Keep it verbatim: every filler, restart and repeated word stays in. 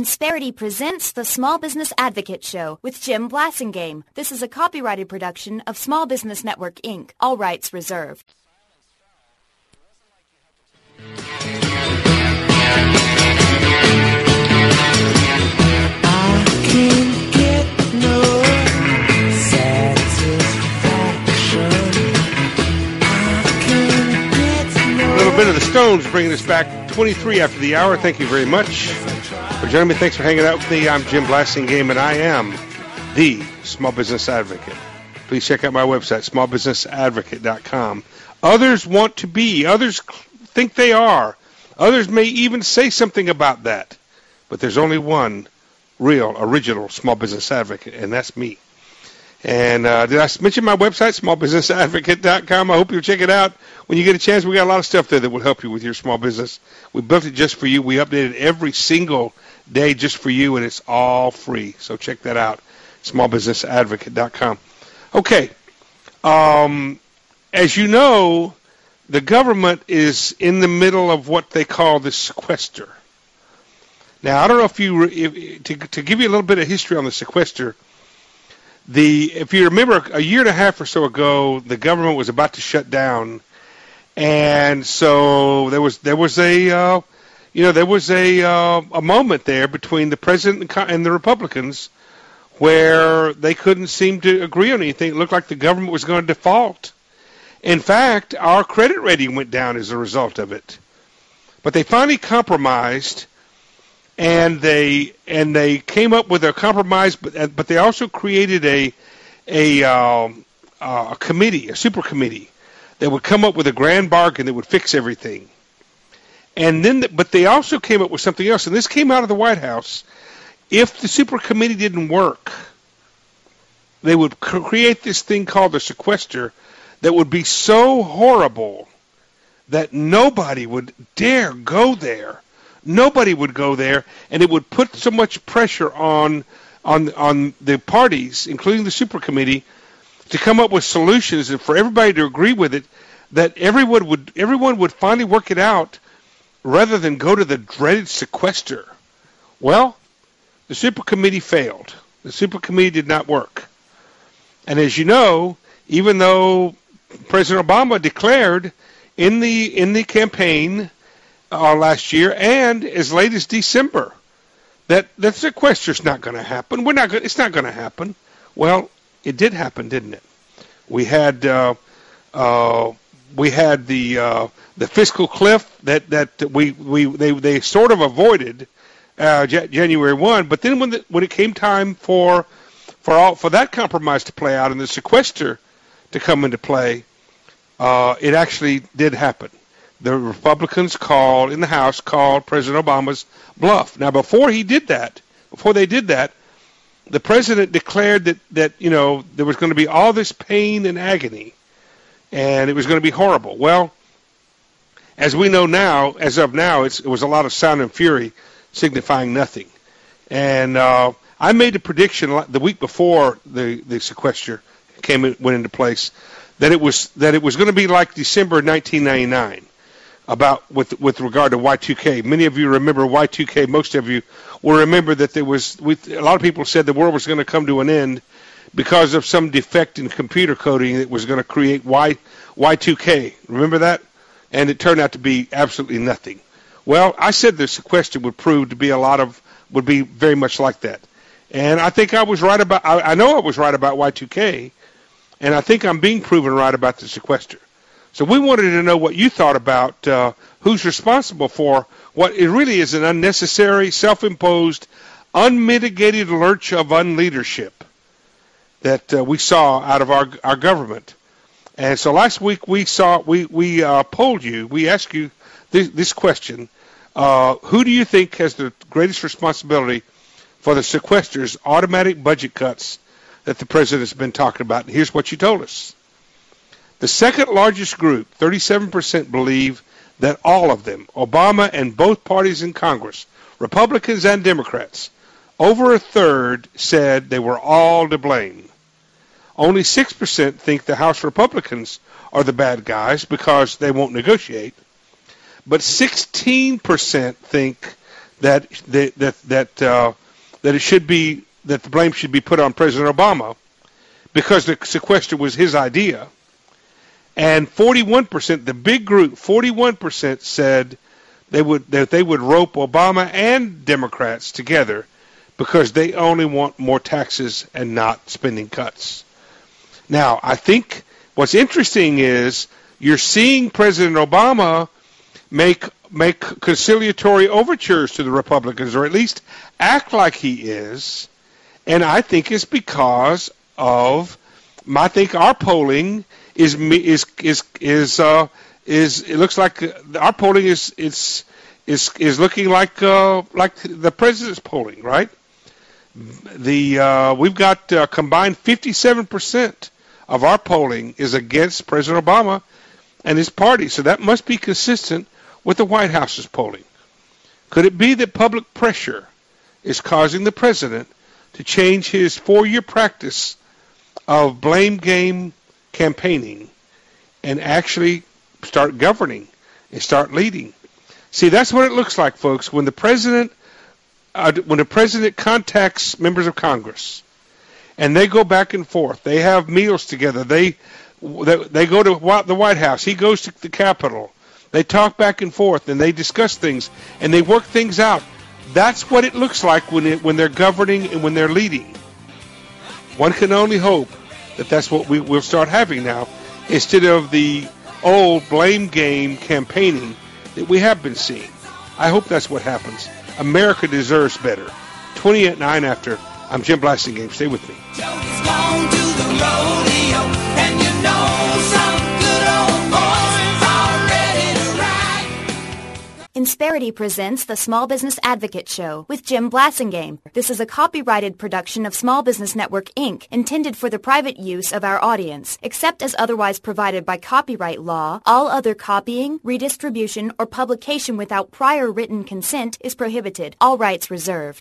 Insperity presents the Small Business Advocate Show with Jim Blasingame. This is a copyrighted production of Small Business Network, Incorporated. All rights reserved. A little bit of the Stones bringing us back twenty-three after the hour. Thank you very much for joining me. Thanks for hanging out with me. I'm Jim Blasingame, and I am the Small Business Advocate. Please check out my website, small business advocate dot com. Others want to be. Others think they are. Others may even say something about that. But there's only one real, original small business advocate, and that's me. And uh, did I mention my website, small business advocate dot com? I hope you'll check it out when you get a chance. We got a lot of stuff there that will help you with your small business. We built it just for you. We update it every single day just for you, and it's all free. So check that out, small business advocate dot com. Okay. Um, as you know, the government is in the middle of what they call the sequester. Now, I don't know if you, if, to, to give you a little bit of history on the sequester, the if you remember a year and a half or so ago, the government was about to shut down, and so there was there was a uh, you know there was a uh, a moment there between the president and the Republicans where they couldn't seem to agree on anything. It looked like the government was going to default. In fact, our credit rating went down as a result of it. But they finally compromised. And they and they came up with a compromise, but but they also created a a, um, uh, a committee, a super committee, that would come up with a grand bargain that would fix everything. And then, the, but they also came up with something else, and this came out of the White House. If the super committee didn't work, they would create this thing called the sequester that would be so horrible that nobody would dare go there. Nobody would go there, and it would put so much pressure on on on the parties, including the super committee, to come up with solutions and for everybody to agree with it, that everyone would everyone would finally work it out rather than go to the dreaded sequester. Well, the super committee failed. The super committee did not work. And as you know, even though President Obama declared in the in the campaign Uh, last year, and as late as December, that that sequester's not going to happen. We're not. Gonna, it's not going to happen. Well, it did happen, didn't it? We had uh, uh, we had the uh, the fiscal cliff that that we we they they sort of avoided uh, January first, but then when the, when it came time for for all for that compromise to play out and the sequester to come into play, uh, it actually did happen. The Republicans called, in the House, called President Obama's bluff. Now, before he did that, before they did that, the president declared that, that you know, there was going to be all this pain and agony, and it was going to be horrible. Well, as we know now, as of now, it's, it was a lot of sound and fury signifying nothing. And uh, I made a prediction the week before the, the sequester came in, went into place that it was that it was going to be like December nineteen ninety-nine. About with with regard to Y two K. Many of you remember Y two K. Most of you will remember that there was, we, a lot of people said the world was going to come to an end because of some defect in computer coding that was going to create Y, Y two K. Remember that? And it turned out to be absolutely nothing. Well, I said the sequester would prove to be a lot of, would be very much like that. And I think I was right about, I, I know I was right about Y two K, and I think I'm being proven right about the sequester. So we wanted to know what you thought about uh, who's responsible for what it really is an unnecessary, self-imposed, unmitigated lurch of unleadership that uh, we saw out of our our government. And so last week we saw we we uh, polled you. We asked you this, this question: uh, who do you think has the greatest responsibility for the sequester's automatic budget cuts that the president has been talking about? And here's what you told us. The second largest group, thirty-seven percent, believe that all of them, Obama and both parties in Congress, Republicans and Democrats, over a third said they were all to blame. Only six percent think the House Republicans are the bad guys because they won't negotiate. But sixteen percent think that that that that, uh, that it should be that the blame should be put on President Obama because the sequester was his idea. And forty-one percent, the big group, forty-one percent said they would that they would rope Obama and Democrats together because they only want more taxes and not spending cuts. Now, I think what's interesting is you're seeing President Obama make make conciliatory overtures to the Republicans, or at least act like he is, and I think it's because of I think our polling is is is is uh, is it looks like our polling is is is is looking like uh, like the president's polling, right? The uh, we've got uh, combined fifty-seven percent of our polling is against President Obama and his party, so that must be consistent with the White House's polling. Could it be that public pressure is causing the president to change his four-year practice of blame game campaigning and actually start governing and start leading? See, that's what it looks like, folks. When the president, uh, when the president contacts members of Congress, and they go back and forth, they have meals together. They they, they go to the White House. He goes to the Capitol. They talk back and forth, and they discuss things, and they work things out. That's what it looks like when it, when they're governing and when they're leading. One can only hope that that's what we will start having now, instead of the old blame game campaigning that we have been seeing. I hope that's what happens. America deserves better. twenty at nine after. I'm Jim Blasingame. Stay with me. Joey's gone to the rodeo, and you know some good old boys are ready to ride. Insperity presents the Small Business Advocate Show with Jim Blasingame. This is a copyrighted production of Small Business Network, Incorporated, intended for the private use of our audience. Except as otherwise provided by copyright law, all other copying, redistribution, or publication without prior written consent is prohibited. All rights reserved.